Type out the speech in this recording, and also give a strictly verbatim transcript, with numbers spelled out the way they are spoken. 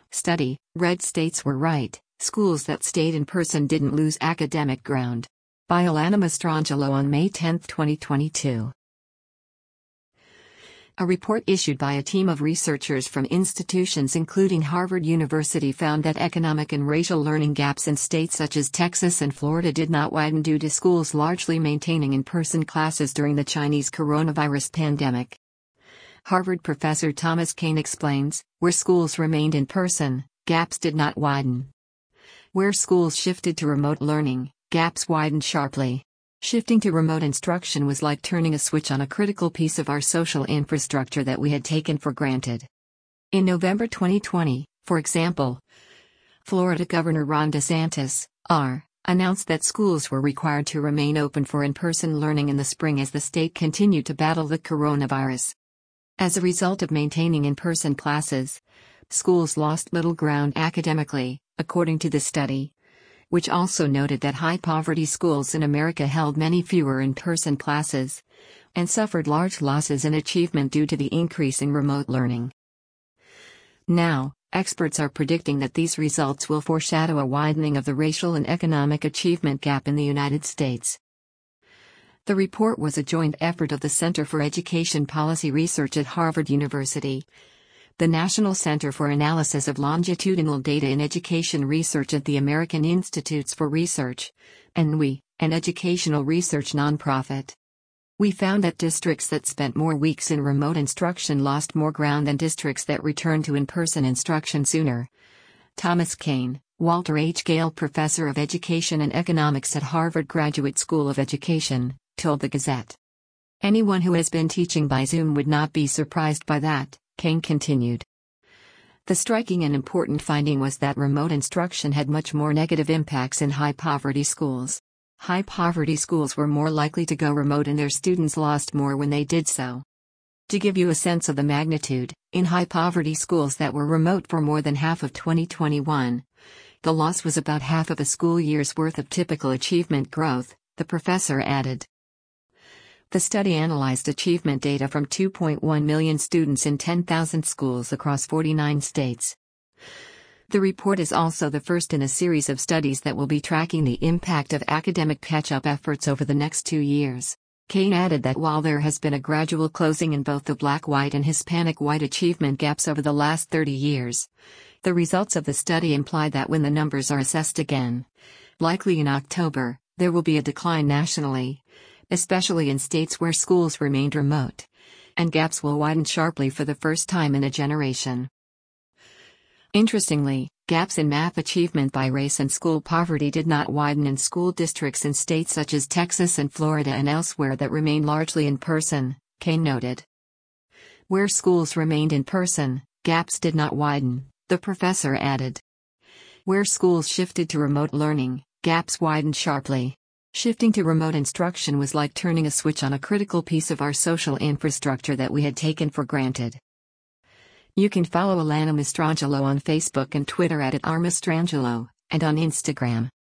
Study: Red states were right, schools that stayed in person didn't lose academic ground. By Alana Mastrangelo on May tenth, twenty twenty-two. A report issued by a team of researchers from institutions including Harvard University found that economic and racial learning gaps in states such as Texas and Florida did not widen due to schools largely maintaining in-person classes during the Chinese coronavirus pandemic. Harvard professor Thomas Kane explains, where schools remained in person, gaps did not widen. Where schools shifted to remote learning, gaps widened sharply. Shifting to remote instruction was like turning a switch on a critical piece of our social infrastructure that we had taken for granted. In November twenty twenty, for example, Florida Governor Ron DeSantis, R., announced that schools were required to remain open for in-person learning in the spring as the state continued to battle the coronavirus. As a result of maintaining in-person classes, schools lost little ground academically, according to the study, which also noted that high-poverty schools in America held many fewer in-person classes and suffered large losses in achievement due to the increase in remote learning. Now, experts are predicting that these results will foreshadow a widening of the racial and economic achievement gap in the United States. The report was a joint effort of the Center for Education Policy Research at Harvard University, the National Center for Analysis of Longitudinal Data in Education Research at the American Institutes for Research, N W I, an educational research nonprofit. We found that districts that spent more weeks in remote instruction lost more ground than districts that returned to in-person instruction sooner. Thomas Kane, Walter H. Gale Professor of Education and Economics at Harvard Graduate School of Education, told the Gazette. Anyone who has been teaching by Zoom would not be surprised by that, Kane continued. The striking and important finding was that remote instruction had much more negative impacts in high-poverty schools. High-poverty schools were more likely to go remote and their students lost more when they did so. To give you a sense of the magnitude, in high-poverty schools that were remote for more than half of twenty twenty-one, the loss was about half of a school year's worth of typical achievement growth, the professor added. The study analyzed achievement data from two point one million students in ten thousand schools across forty-nine states. The report is also the first in a series of studies that will be tracking the impact of academic catch-up efforts over the next two years. Kane added that while there has been a gradual closing in both the Black-white and Hispanic-white achievement gaps over the last thirty years, the results of the study imply that when the numbers are assessed again, likely in October, there will be a decline nationally, especially in states where schools remained remote, and gaps will widen sharply for the first time in a generation. Interestingly, gaps in math achievement by race and school poverty did not widen in school districts in states such as Texas and Florida and elsewhere that remain largely in person, Kane noted. Where schools remained in person, gaps did not widen, the professor added. Where schools shifted to remote learning, gaps widened sharply. Shifting to remote instruction was like turning a switch on a critical piece of our social infrastructure that we had taken for granted. You can follow Alana Mastrangelo on Facebook and Twitter at, at r mastrangelo, and on Instagram.